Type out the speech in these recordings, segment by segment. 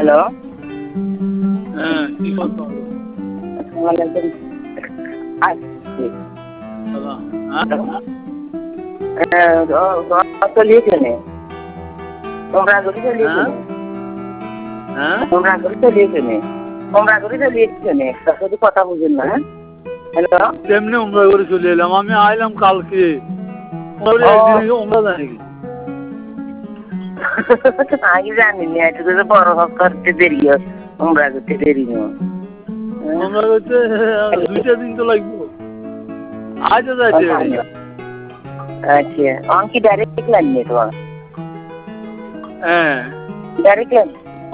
Hello. হ্যাঁ, কি কথা হলো? চলিয়েছেনে তোমরা করে চলিয়েছেনে তোমরা করে চলিয়েছেনে তোমরা করে চলিয়েছেনে সাথে কথা বুঝেন না। হ্যালো, তেমনি উমরা করে চলে এলাম। আমি আইলাম কালকে, উমরা জানি আগে জানিনি একটু বড় করতে দেরি তোমরা করতে দেরি উমরা করতে 2টা দিন তো লাগবে। আজ যাইতে আচ্ছা, অঙ্কি ডাইরেক্ট লাইন নেই তোমার? হ্যাঁ, ডাইরেক্ট লাইন।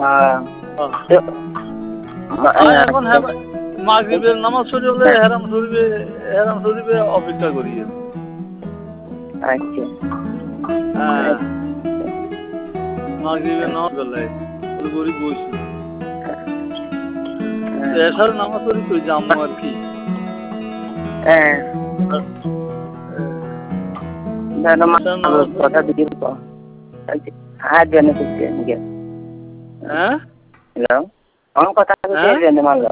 এখন মাগরিবের নামাজ শরীফে হেরাম শরীফে অপেক্ষা করি। আচ্ছা, হ্যাঁ, মাগরিবের নামাজ বেলায় গরিব বসি এসার নামাজ শরীফ তো জাম আর কি। হ্যাঁ, কথা দিদি হাত জানে করতে হ্যাঁ, হ্যালো, আমার কথা জানে মাল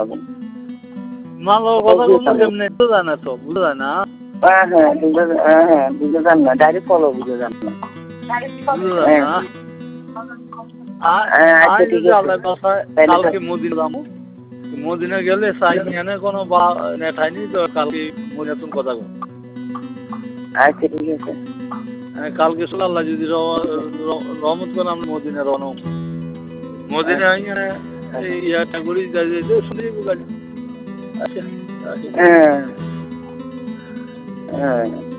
কথা বলতে কেমনে তো জানা তো বুঝা যায় না। হ্যাঁ বুঝে যান না, ডাইরেক্ট ফলো বুঝে যান না। আচ্ছা ঠিক আছে, কালকে মদিনা যাবো। মদিনা গেলে সাইনে কোনো নেঠাইনি তো কালকে মদিনাতুন কথা বল। আচ্ছা ঠিক আছে, কালকে আল্লাহ যদি রহমত করে আমরা মদিনা রওনা মদিনা ইয়াটা করি শুনে গাড়ি। আচ্ছা, হ্যাঁ।